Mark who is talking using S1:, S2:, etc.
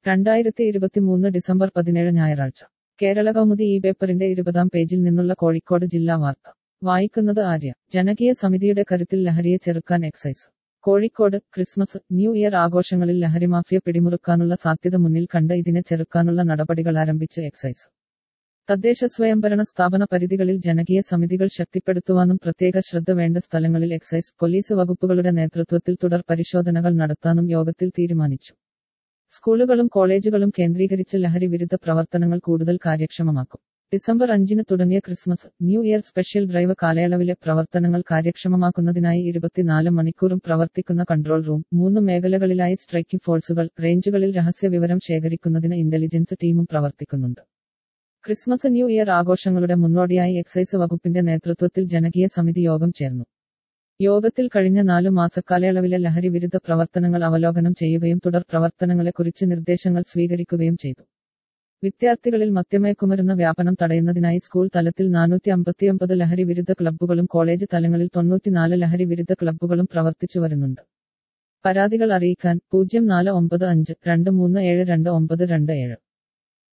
S1: 2023 December 17 ഞായറാഴ്ച കേരള കൗമുദി ഈ പേപ്പറിന്റെ 20-ാം പേജിൽ നിന്നുള്ള കോഴിക്കോട് ജില്ലാ വാർത്ത വായിക്കുന്നത് ആര്യ. ജനകീയ സമിതിയുടെ കരുത്തിൽ ലഹരിയെ ചെറുക്കാൻ excise. Kozhikode Christmas, new year ആഘോഷങ്ങളിൽ ലഹരിമാഫിയ പിടിമുറുക്കാനുള്ള സാധ്യത മുന്നിൽ കണ്ട് ഇതിനെ ചെറുക്കാനുള്ള നടപടികൾ ആരംഭിച്ച് എക്സൈസ്. തദ്ദേശ സ്വയംഭരണ സ്ഥാപന പരിധികളിൽ ജനകീയ സമിതികൾ ശക്തിപ്പെടുത്തുവാനും പ്രത്യേക ശ്രദ്ധ വേണ്ട സ്ഥലങ്ങളിൽ എക്സൈസ്, പോലീസ് വകുപ്പുകളുടെ നേതൃത്വത്തിൽ തുടർ പരിശോധനകൾ നടത്താനും യോഗത്തിൽ തീരുമാനിച്ചു. സ്കൂളുകളും കോളേജുകളും കേന്ദ്രീകരിച്ച് ലഹരി വിരുദ്ധ പ്രവർത്തനങ്ങൾ കൂടുതൽ കാര്യക്ഷമമാക്കും. ഡിസംബർ 5-ന് തുടങ്ങിയ Christmas, new year special drive കാലയളവിലെ പ്രവർത്തനങ്ങൾ കാര്യക്ഷമമാക്കുന്നതിനായി 24 മണിക്കൂറും പ്രവർത്തിക്കുന്ന കൺട്രോൾ റൂം, 3 മേഖലകളിലായി സ്ട്രൈക്കിംഗ് ഫോഴ്സുകൾ, റേഞ്ചുകളിൽ രഹസ്യ വിവരം ശേഖരിക്കുന്നതിന് ഇന്റലിജൻസ് ടീമും പ്രവർത്തിക്കുന്നുണ്ട്. ക്രിസ്മസ്, ന്യൂ ഇയർ ആഘോഷങ്ങളുടെ മുന്നോടിയായി എക്സൈസ് വകുപ്പിന്റെ നേതൃത്വത്തിൽ ജനകീയ സമിതി യോഗം ചേർന്നു. യോഗത്തിൽ കഴിഞ്ഞ 4 മാസക്കാലയളവിലെ ലഹരി വിരുദ്ധ പ്രവർത്തനങ്ങൾ അവലോകനം ചെയ്യുകയും തുടർ പ്രവർത്തനങ്ങളെക്കുറിച്ച് നിർദ്ദേശങ്ങൾ സ്വീകരിക്കുകയും ചെയ്തു. വിദ്യാർത്ഥികളിൽ മദ്യമയക്കുമരുന്ന് വ്യാപനം തടയുന്നതിനായി സ്കൂൾ തലത്തിൽ 459 ലഹരി വിരുദ്ധ ക്ലബ്ബുകളും കോളേജ് തലങ്ങളിൽ 94 ലഹരി വിരുദ്ധ ക്ലബ്ബുകളും പ്രവർത്തിച്ചു വരുന്നുണ്ട്. പരാതികൾ അറിയിക്കാൻ 049523722927.